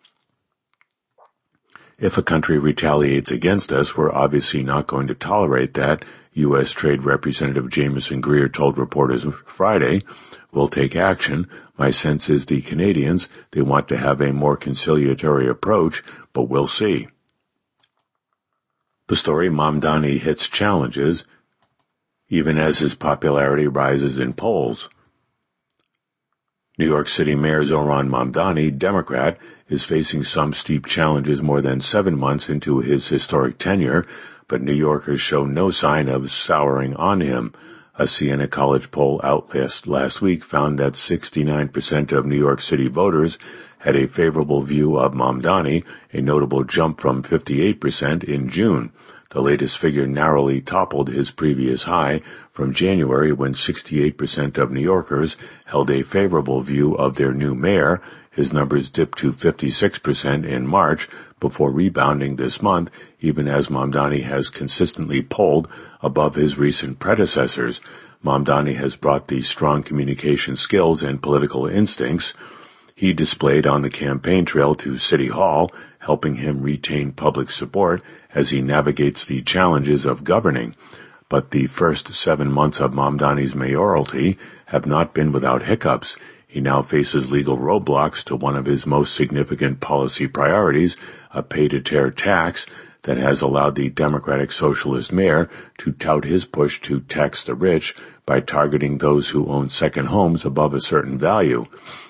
If a country retaliates against us, we're obviously not going to tolerate that, U S Trade Representative Jamieson Greer told reporters Friday. We'll take action. My sense is the Canadians, they want to have a more conciliatory approach, but we'll see. The story, Mamdani hits challenges, even as his popularity rises in polls. New York City Mayor Zohran Mamdani, Democrat, is facing some steep challenges more than seven months into his historic tenure, but New Yorkers show no sign of souring on him. A Siena College poll out last, last week found that sixty-nine percent of New York City voters had a favorable view of Mamdani, a notable jump from fifty-eight percent in June. The latest figure narrowly toppled his previous high from January, when sixty-eight percent of New Yorkers held a favorable view of their new mayor. His numbers dipped to fifty-six percent in March before rebounding this month, even as Mamdani has consistently polled above his recent predecessors. Mamdani has brought the strong communication skills and political instincts he displayed on the campaign trail to City Hall, helping him retain public support as he navigates the challenges of governing. But the first seven months of Mamdani's mayoralty have not been without hiccups. He now faces legal roadblocks to one of his most significant policy priorities, a pay-to-tear tax that has allowed the Democratic Socialist mayor to tout his push to tax the rich by targeting those who own second homes above a certain value.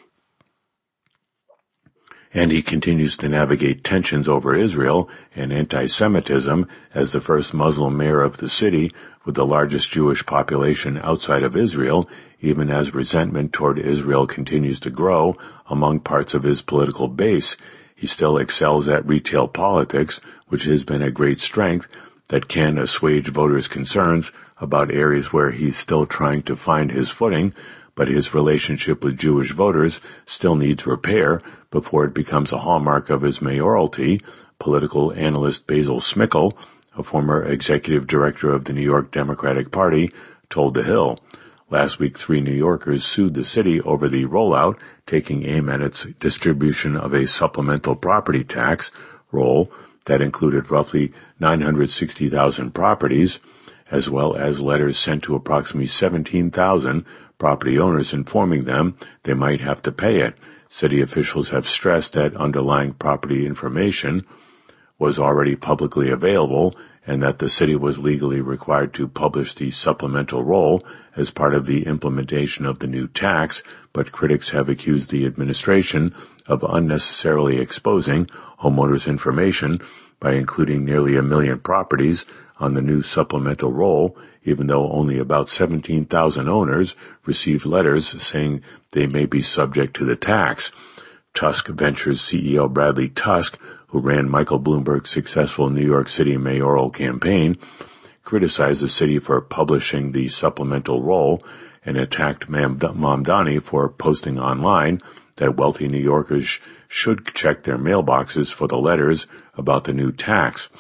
And he continues to navigate tensions over Israel and anti-Semitism as the first Muslim mayor of the city with the largest Jewish population outside of Israel, even as resentment toward Israel continues to grow among parts of his political base. He still excels at retail politics, which has been a great strength that can assuage voters' concerns about areas where he's still trying to find his footing, but his relationship with Jewish voters still needs repair before it becomes a hallmark of his mayoralty. Political analyst Basil Smikle, a former executive director of the New York Democratic Party, told The Hill. Last week, three New Yorkers sued the city over the rollout, taking aim at its distribution of a supplemental property tax roll that included roughly nine hundred sixty thousand properties, as well as letters sent to approximately seventeen thousand property owners informing them they might have to pay it. City officials have stressed that underlying property information was already publicly available and that the city was legally required to publish the supplemental roll as part of the implementation of the new tax, but critics have accused the administration of unnecessarily exposing homeowners' information by including nearly a million properties on the new supplemental roll, even though only about seventeen thousand owners received letters saying they may be subject to the tax. Tusk Ventures C E O Bradley Tusk, who ran Michael Bloomberg's successful New York City mayoral campaign, criticized the city for publishing the supplemental roll and attacked Mamdani for posting online that wealthy New Yorkers should check their mailboxes for the letters about the new tax.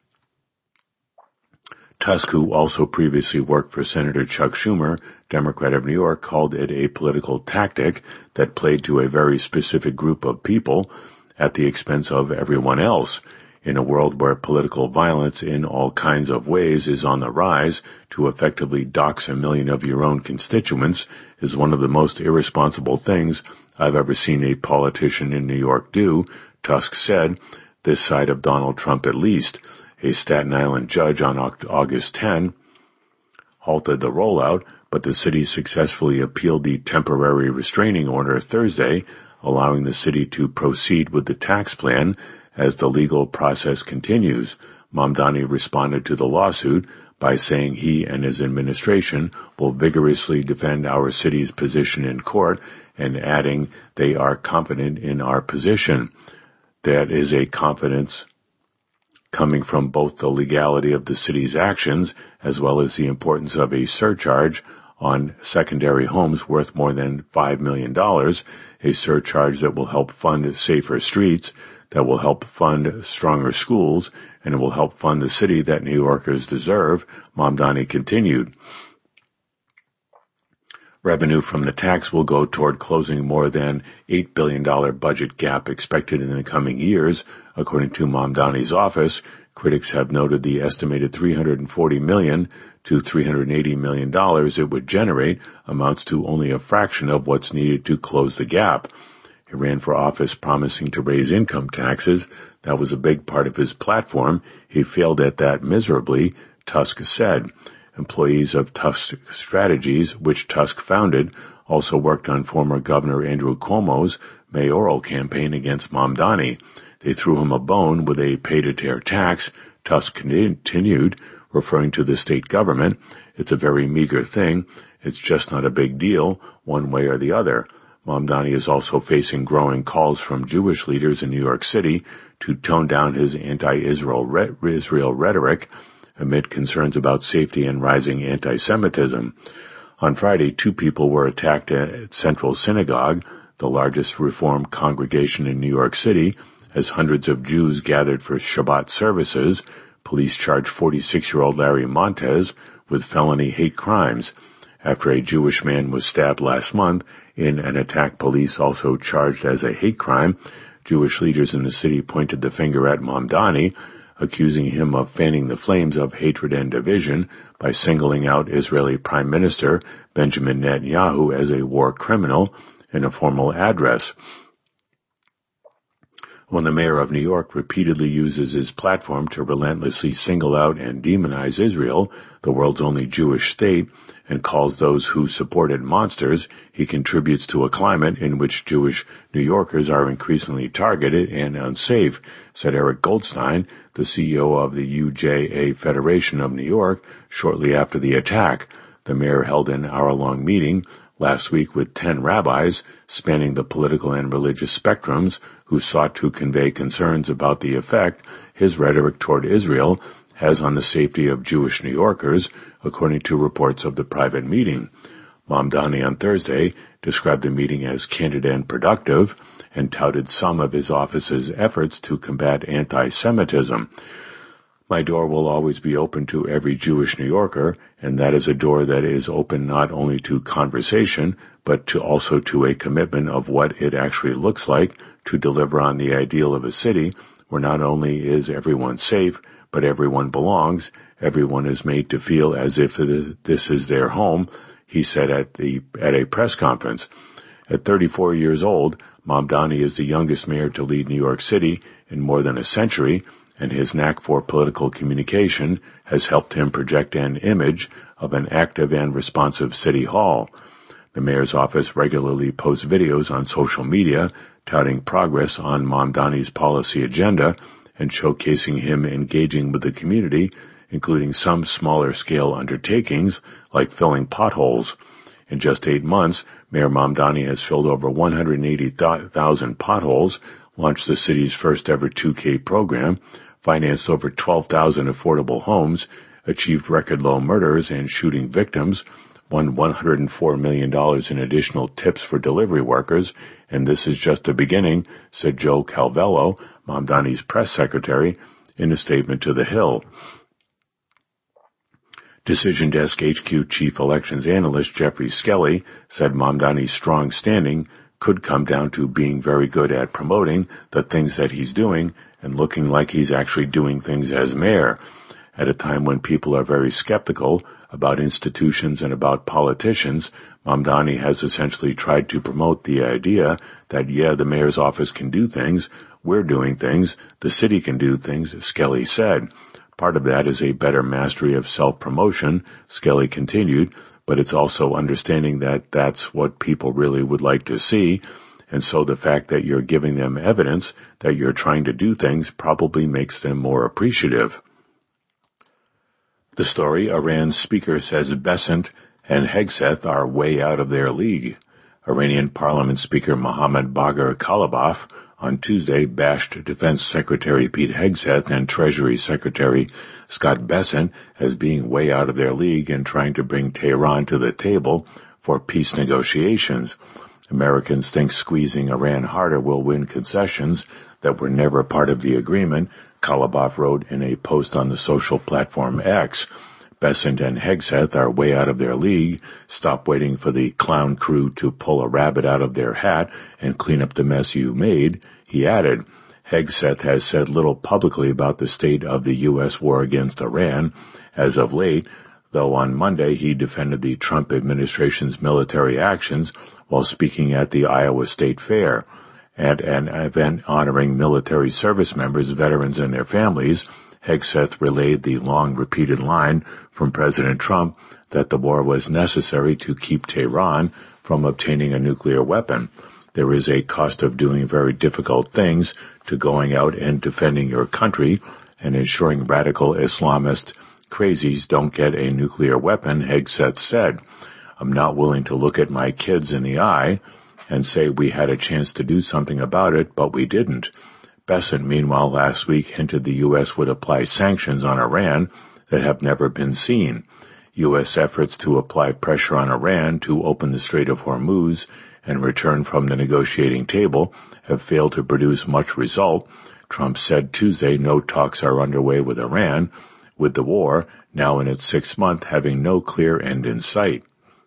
Tusk, who also previously worked for Senator Chuck Schumer, Democrat of New York, called it a political tactic that played to a very specific group of people at the expense of everyone else. In a world where political violence in all kinds of ways is on the rise, to effectively dox a million of your own constituents is one of the most irresponsible things I've ever seen a politician in New York do, Tusk said, this side of Donald Trump at least. A Staten Island judge on August tenth halted the rollout, but the city successfully appealed the temporary restraining order Thursday, allowing the city to proceed with the tax plan as the legal process continues. Mamdani responded to the lawsuit by saying he and his administration will vigorously defend our city's position in court, and adding they are confident in our position. That is a confidence coming from both the legality of the city's actions as well as the importance of a surcharge on secondary homes worth more than five million dollars, a surcharge that will help fund safer streets, that will help fund stronger schools, and it will help fund the city that New Yorkers deserve, Mamdani continued. Revenue from the tax will go toward closing more than eight billion dollars budget gap expected in the coming years, according to Mamdani's office. Critics have noted the estimated three hundred forty million dollars to three hundred eighty million dollars it would generate amounts to only a fraction of what's needed to close the gap. He ran for office promising to raise income taxes. That was a big part of his platform. He failed at that miserably, Tusk said. Employees of Tusk Strategies, which Tusk founded, also worked on former Governor Andrew Cuomo's mayoral campaign against Mamdani. They threw him a bone with a pay-to-tear tax. Tusk continued, referring to the state government. It's a very meager thing. It's just not a big deal, one way or the other. Mamdani is also facing growing calls from Jewish leaders in New York City to tone down his anti-Israel re- Israel rhetoric amid concerns about safety and rising anti-Semitism. On Friday, two people were attacked at Central Synagogue, the largest Reform congregation in New York City, as hundreds of Jews gathered for Shabbat services. Police charged forty-six-year-old Larry Montez with felony hate crimes after a Jewish man was stabbed last month in an attack police also charged as a hate crime. Jewish leaders in the city pointed the finger at Mamdani, accusing him of fanning the flames of hatred and division by singling out Israeli Prime Minister Benjamin Netanyahu as a war criminal in a formal address. When the mayor of New York repeatedly uses his platform to relentlessly single out and demonize Israel, the world's only Jewish state, and calls those who support it monsters, he contributes to a climate in which Jewish New Yorkers are increasingly targeted and unsafe, said Eric Goldstein, the C E O of the U J A Federation of New York, shortly after the attack. The mayor held an hour-long meeting last week with ten rabbis spanning the political and religious spectrums who sought to convey concerns about the effect his rhetoric toward Israel has on the safety of Jewish New Yorkers, according to reports of the private meeting. Mamdani on Thursday described the meeting as candid and productive and touted some of his office's efforts to combat anti-Semitism. My door will always be open to every Jewish New Yorker, and that is a door that is open not only to conversation, but to also to a commitment of what it actually looks like to deliver on the ideal of a city where not only is everyone safe, but everyone belongs, everyone is made to feel as if this is their home, he said at the at a press conference. At thirty-four years old, Mamdani is the youngest mayor to lead New York City in more than a century, and his knack for political communication has helped him project an image of an active and responsive city hall. The mayor's office regularly posts videos on social media touting progress on Mamdani's policy agenda and showcasing him engaging with the community, including some smaller-scale undertakings like filling potholes. In just eight months, Mayor Mamdani has filled over one hundred eighty thousand potholes, launched the city's first-ever two K program, financed over twelve thousand affordable homes, achieved record-low murders and shooting victims, won one hundred four million dollars in additional tips for delivery workers, and this is just the beginning, said Joe Calvello, Mamdani's press secretary, in a statement to The Hill. Decision Desk H Q Chief Elections Analyst Jeffrey Skelly said Mamdani's strong standing could come down to being very good at promoting the things that he's doing and looking like he's actually doing things as mayor. At a time when people are very skeptical about institutions and about politicians, Mamdani has essentially tried to promote the idea that, yeah, the mayor's office can do things, we're doing things, the city can do things, Skelly said. Part of that is a better mastery of self-promotion, Skelly continued, but it's also understanding that that's what people really would like to see, and so the fact that you're giving them evidence that you're trying to do things probably makes them more appreciative. The story, Iran's speaker says Bessent and Hegseth are way out of their league. Iranian Parliament Speaker Mohammad Bagher Kalibaf on Tuesday bashed Defense Secretary Pete Hegseth and Treasury Secretary Scott Bessent as being way out of their league and trying to bring Tehran to the table for peace negotiations. Americans think squeezing Iran harder will win concessions that were never part of the agreement, Kalibaf wrote in a post on the social platform X. Bessent and Hegseth are way out of their league. Stop waiting for the clown crew to pull a rabbit out of their hat and clean up the mess you made, he added. Hegseth has said little publicly about the state of the U S war against Iran as of late, though on Monday he defended the Trump administration's military actions while speaking at the Iowa State Fair. At an event honoring military service members, veterans, and their families, Hegseth relayed the long-repeated line from President Trump that the war was necessary to keep Tehran from obtaining a nuclear weapon. There is a cost of doing very difficult things to going out and defending your country and ensuring radical Islamist crazies don't get a nuclear weapon, Hegseth said. I'm not willing to look at my kids in the eye and say we had a chance to do something about it, but we didn't. Bessent, meanwhile, last week hinted the U S would apply sanctions on Iran that have never been seen. U S efforts to apply pressure on Iran to open the Strait of Hormuz and return from the negotiating table have failed to produce much result. Trump said Tuesday no talks are underway with Iran, with the war, now in its sixth month, having no clear end in sight.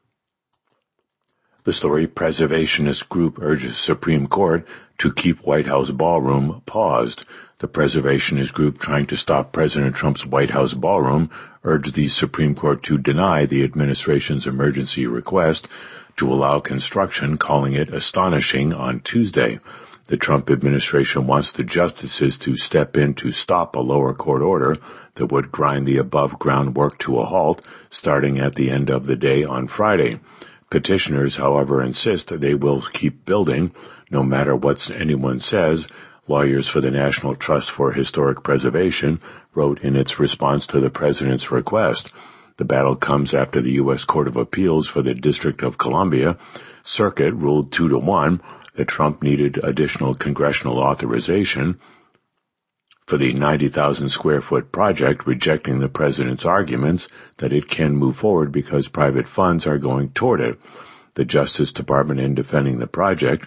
The story, Preservationist Group urges Supreme Court to keep White House ballroom paused. The Preservationist Group, trying to stop President Trump's White House ballroom, urged the Supreme Court to deny the administration's emergency request to allow construction, calling it astonishing, on Tuesday. The Trump administration wants the justices to step in to stop a lower court order that would grind the above-ground work to a halt, starting at the end of the day on Friday. Petitioners, however, insist that they will keep building, no matter what anyone says. Lawyers for the National Trust for Historic Preservation wrote in its response to the president's request. The battle comes after the U S Court of Appeals for the District of Columbia Circuit ruled two to one that Trump needed additional congressional authorization for the ninety thousand square foot project, rejecting the president's arguments that it can move forward because private funds are going toward it. The Justice Department, in defending the project,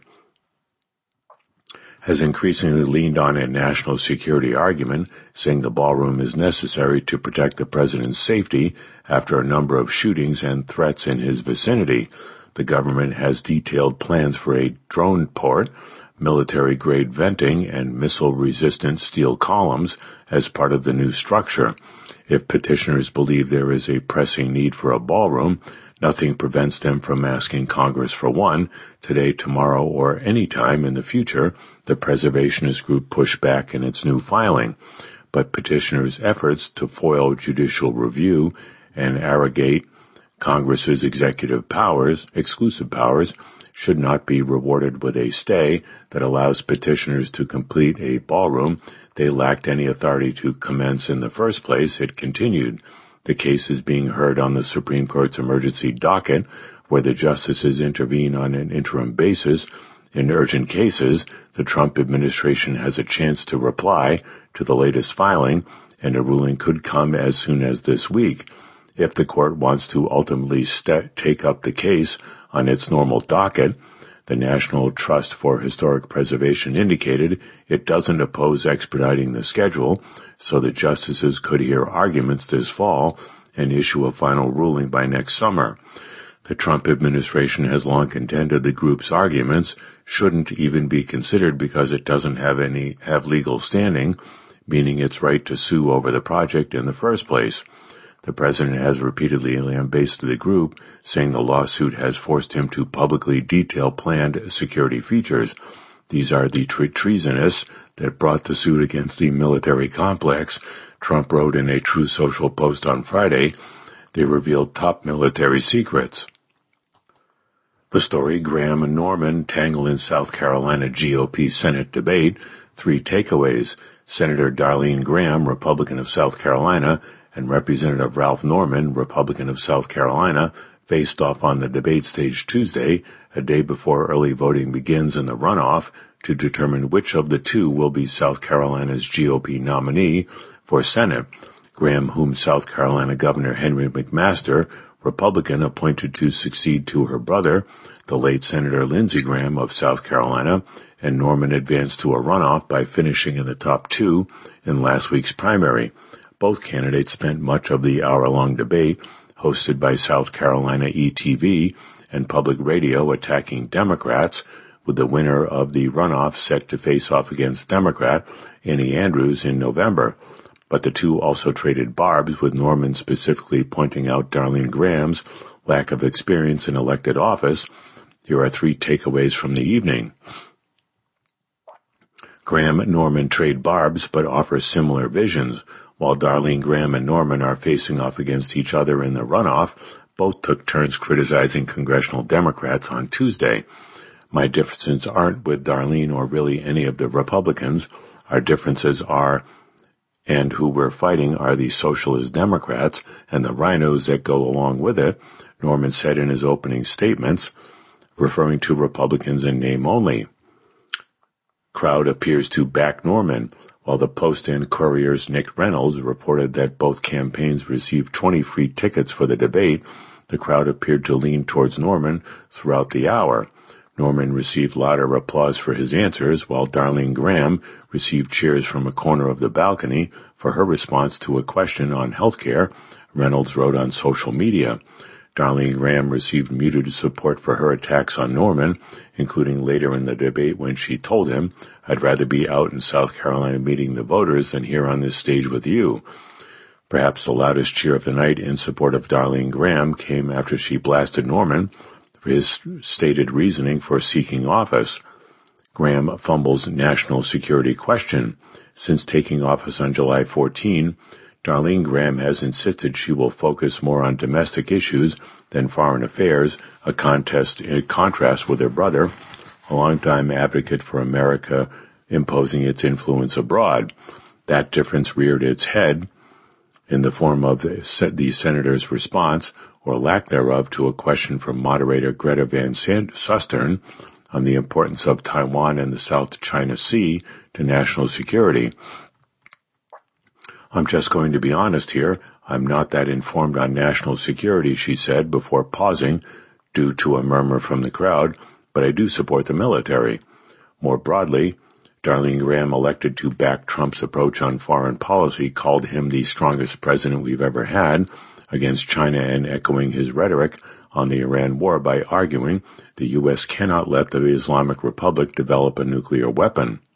has increasingly leaned on a national security argument, saying the ballroom is necessary to protect the president's safety after a number of shootings and threats in his vicinity. The government has detailed plans for a drone port, military-grade venting, and missile-resistant steel columns as part of the new structure. If petitioners believe there is a pressing need for a ballroom, nothing prevents them from asking Congress for one, today, tomorrow, or any time in the future, the Preservationist Group pushed back in its new filing. But petitioners' efforts to foil judicial review and arrogate Congress's executive powers, exclusive powers, should not be rewarded with a stay that allows petitioners to complete a ballroom they lacked any authority to commence in the first place, it continued. The case is being heard on the Supreme Court's emergency docket, where the justices intervene on an interim basis. In urgent cases, the Trump administration has a chance to reply to the latest filing, and a ruling could come as soon as this week. If the court wants to ultimately st- take up the case on its normal docket, the National Trust for Historic Preservation indicated it doesn't oppose expediting the schedule, so the justices could hear arguments this fall and issue a final ruling by next summer. The Trump administration has long contended the group's arguments shouldn't even be considered because it doesn't have any have legal standing, meaning its right to sue over the project in the first place. The president has repeatedly lambasted the group, saying the lawsuit has forced him to publicly detail planned security features. These are the tre- treasonous that brought the suit against the military complex. Trump wrote in a Truth Social post on Friday, they revealed top military secrets. The story, Graham and Norman tangle in South Carolina G O P Senate debate. Three takeaways. Senator Darlene Graham, Republican of South Carolina, and Representative Ralph Norman, Republican of South Carolina, faced off on the debate stage Tuesday, a day before early voting begins in the runoff, to determine which of the two will be South Carolina's G O P nominee for Senate. Graham, whom South Carolina Governor Henry McMaster, Republican, appointed to succeed to her brother, the late Senator Lindsey Graham of South Carolina, and Norman advanced to a runoff by finishing in the top two in last week's primary. Both candidates spent much of the hour-long debate, hosted by South Carolina E T V and public radio, attacking Democrats, with the winner of the runoff set to face off against Democrat Annie Andrews in November. But the two also traded barbs, with Norman specifically pointing out Darlene Graham's lack of experience in elected office. Here are three takeaways from the evening. Graham and Norman trade barbs but offer similar visions. While Darlene Graham and Norman are facing off against each other in the runoff, both took turns criticizing congressional Democrats on Tuesday. My differences aren't with Darlene or really any of the Republicans. Our differences are, and who we're fighting are the socialist Democrats and the rhinos that go along with it, Norman said in his opening statements, referring to Republicans in name only. Crowd appears to back Norman, while the Post and Courier's Nick Reynolds reported that both campaigns received twenty free tickets for the debate. The crowd appeared to lean towards Norman throughout the hour. Norman received louder applause for his answers, while Darlene Graham received cheers from a corner of the balcony for her response to a question on health care, Reynolds wrote on social media. Darlene Graham received muted support for her attacks on Norman, including later in the debate when she told him, I'd rather be out in South Carolina meeting the voters than here on this stage with you. Perhaps the loudest cheer of the night in support of Darlene Graham came after she blasted Norman for his stated reasoning for seeking office. Graham fumbles national security question. Since taking office on July fourteenth, Darlene Graham has insisted she will focus more on domestic issues than foreign affairs, a contest in contrast with her brother, a longtime advocate for America imposing its influence abroad. That difference reared its head in the form of the senator's response, or lack thereof, to a question from moderator Greta Van Susteren on the importance of Taiwan and the South China Sea to national security. I'm just going to be honest here. I'm not that informed on national security, she said before pausing due to a murmur from the crowd, but I do support the military. More broadly, Darlene Graham, elected to back Trump's approach on foreign policy, called him the strongest president we've ever had against China and echoing his rhetoric on the Iran war by arguing the U S cannot let the Islamic Republic develop a nuclear weapon.